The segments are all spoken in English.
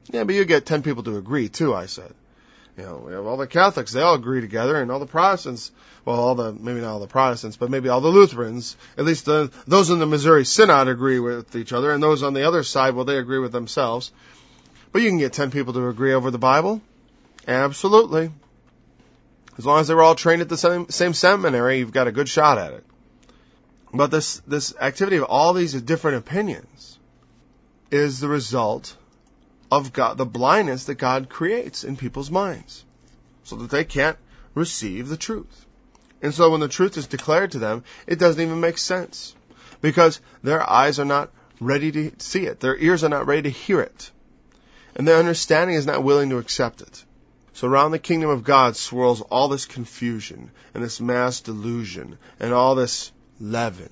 Yeah, but you get 10 people to agree too, I said. We have all the Catholics, they all agree together, and all the Protestants, maybe not all the Protestants, but maybe all the Lutherans, at least those in the Missouri Synod agree with each other, and those on the other side, they agree with themselves. But you can get 10 people to agree over the Bible. Absolutely. As long as they were all trained at the same seminary, you've got a good shot at it. But this activity of all these different opinions is the result of God, the blindness that God creates in people's minds, so that they can't receive the truth. And so when the truth is declared to them, it doesn't even make sense, because their eyes are not ready to see it. Their ears are not ready to hear it. And their understanding is not willing to accept it. So around the kingdom of God swirls all this confusion and this mass delusion and all this leaven.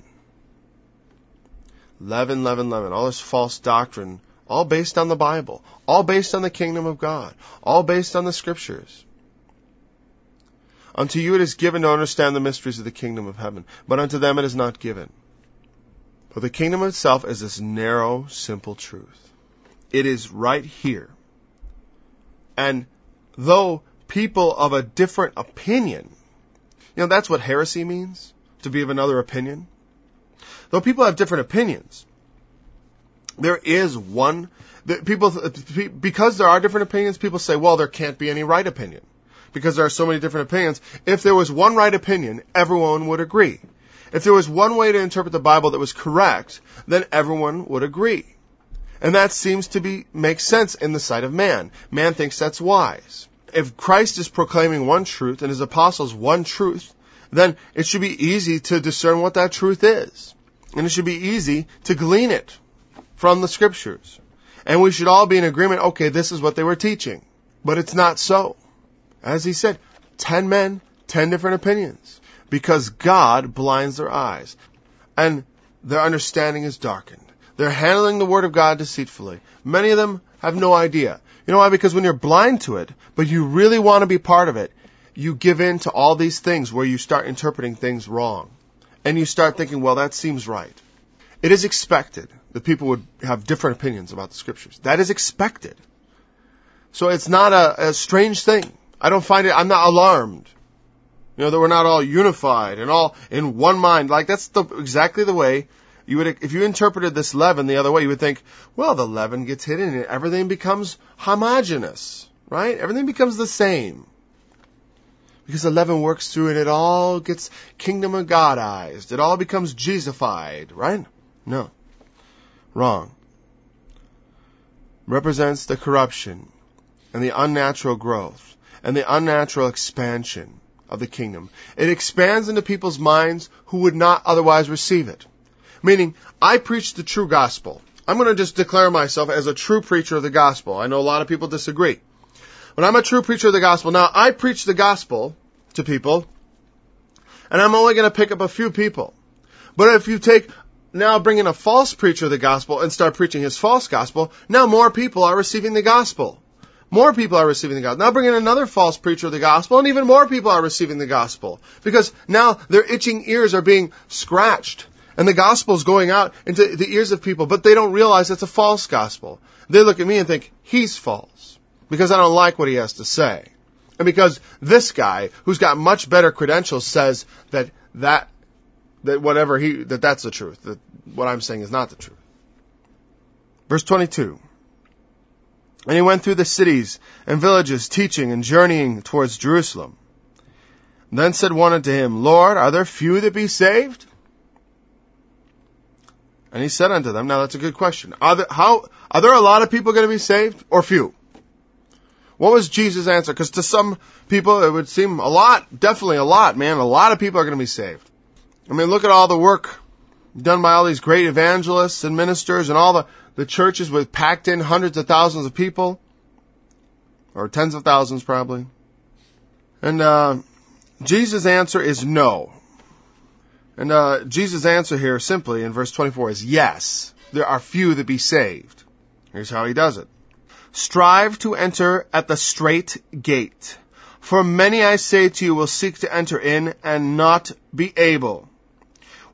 Leaven, all this false doctrine, all based on the Bible, all based on the kingdom of God, all based on the Scriptures. Unto you it is given to understand the mysteries of the kingdom of heaven, but unto them it is not given. For the kingdom itself is this narrow, simple truth. It is right here. And though people of a different opinion, that's what heresy means, to be of another opinion. Though people have different opinions, there is one, because there are different opinions, people say, well, there can't be any right opinion. Because there are so many different opinions. If there was one right opinion, everyone would agree. If there was one way to interpret the Bible that was correct, then everyone would agree. And that seems to make sense in the sight of man. Man thinks that's wise. If Christ is proclaiming one truth and his apostles one truth, then it should be easy to discern what that truth is. And it should be easy to glean it from the Scriptures. And we should all be in agreement, okay, this is what they were teaching. But it's not so. As he said, 10 men, 10 different opinions. Because God blinds their eyes. And their understanding is darkened. They're handling the Word of God deceitfully. Many of them have no idea. You know why? Because when you're blind to it, but you really want to be part of it, you give in to all these things where you start interpreting things wrong. And you start thinking, well, that seems right. It is expected that people would have different opinions about the Scriptures. That is expected. So it's not a strange thing. I'm not alarmed. That we're not all unified and all in one mind. Like, that's exactly the way you would, if you interpreted this leaven the other way, you would think, well, the leaven gets hidden and everything becomes homogeneous, right? Everything becomes the same. Because the leaven works through and it all gets kingdom of Godized. It all becomes Jesusified, right? No. Wrong. Represents the corruption and the unnatural growth and the unnatural expansion of the kingdom. It expands into people's minds who would not otherwise receive it. Meaning, I preach the true gospel. I'm going to just declare myself as a true preacher of the gospel. I know a lot of people disagree. But I'm a true preacher of the gospel. Now, I preach the gospel to people, and I'm only going to pick up a few people. But if you bring in a false preacher of the gospel and start preaching his false gospel, now more people are receiving the gospel. More people are receiving the gospel. Now bring in another false preacher of the gospel, and even more people are receiving the gospel. Because now their itching ears are being scratched. And the gospel is going out into the ears of people, but they don't realize it's a false gospel. They look at me and think, he's false, because I don't like what he has to say. And because this guy, who's got much better credentials, says that's the truth, that what I'm saying is not the truth. Verse 22. And he went through the cities and villages, teaching and journeying towards Jerusalem. Then said one unto him, Lord, are there few that be saved? And he said unto them, now that's a good question. Are there a lot of people going to be saved or few? What was Jesus' answer? Because to some people it would seem a lot, definitely a lot, man. A lot of people are going to be saved. I mean, look at all the work done by all these great evangelists and ministers and all the churches with packed in hundreds of thousands of people. Or tens of thousands probably. And Jesus' answer is no. And Jesus' answer here simply in verse 24 is yes, there are few that be saved. Here's how he does it. Strive to enter at the strait gate. For many, I say to you, will seek to enter in and not be able.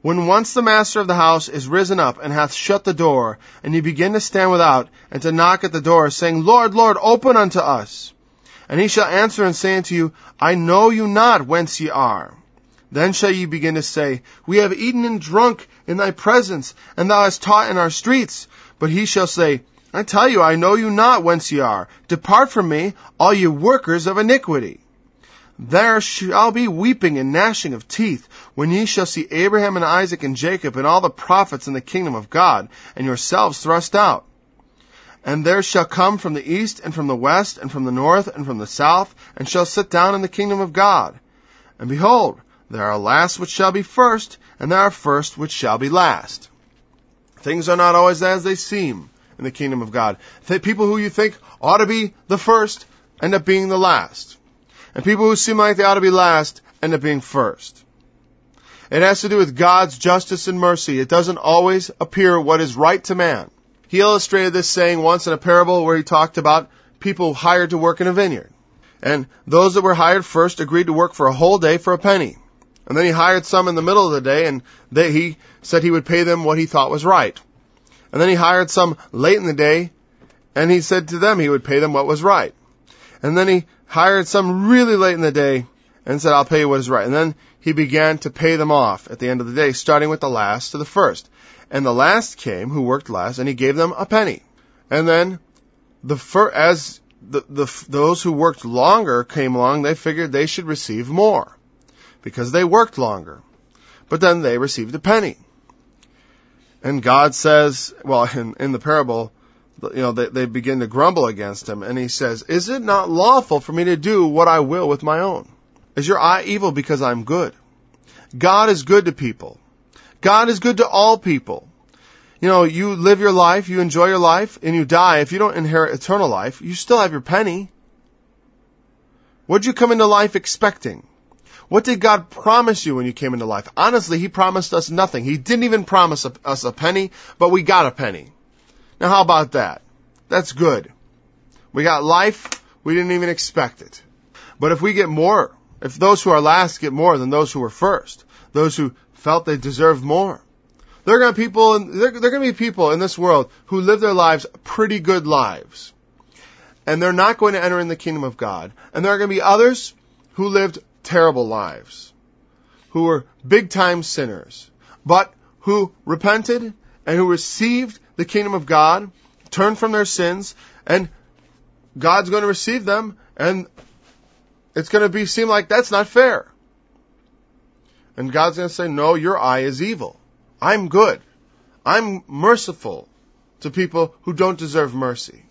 When once the master of the house is risen up and hath shut the door, and ye begin to stand without, and to knock at the door, saying, Lord, Lord, open unto us. And he shall answer and say unto you, I know you not whence ye are. Then shall ye begin to say, We have eaten and drunk in thy presence, and thou hast taught in our streets. But he shall say, I tell you, I know you not whence ye are. Depart from me, all ye workers of iniquity. There shall be weeping and gnashing of teeth, when ye shall see Abraham and Isaac and Jacob and all the prophets in the kingdom of God, and yourselves thrust out. And there shall come from the east and from the west and from the north and from the south, and shall sit down in the kingdom of God. And behold, there are last which shall be first, and there are first which shall be last. Things are not always as they seem in the kingdom of God. People who you think ought to be the first end up being the last. And people who seem like they ought to be last end up being first. It has to do with God's justice and mercy. It doesn't always appear what is right to man. He illustrated this saying once in a parable where he talked about people hired to work in a vineyard. And those that were hired first agreed to work for a whole day for a penny. And then he hired some in the middle of the day, and he said he would pay them what he thought was right. And then he hired some late in the day, and he said to them he would pay them what was right. And then he hired some really late in the day and said, I'll pay you what is right. And then he began to pay them off at the end of the day, starting with the last to the first. And the last came, who worked last, and he gave them a penny. And then those who worked longer came along, they figured they should receive more because they worked longer. But then they received a penny. And God says, well, in the parable, they begin to grumble against him. And he says, is it not lawful for me to do what I will with my own? Is your eye evil because I'm good? God is good to people. God is good to all people. You live your life, you enjoy your life, and you die. If you don't inherit eternal life, you still have your penny. What did you come into life expecting? What did God promise you when you came into life? Honestly, He promised us nothing. He didn't even promise us a penny, but we got a penny. Now how about that? That's good. We got life, we didn't even expect it. But if we get more, if those who are last get more than those who were first, those who felt they deserved more, there are going to be people in this world who live their lives pretty good lives. And they're not going to enter in the kingdom of God. And there are going to be others who lived terrible lives, who were big-time sinners, but who repented and who received the kingdom of God, turned from their sins, and God's going to receive them, and it's going to seem like that's not fair. And God's going to say, no, your eye is evil. I'm good. I'm merciful to people who don't deserve mercy.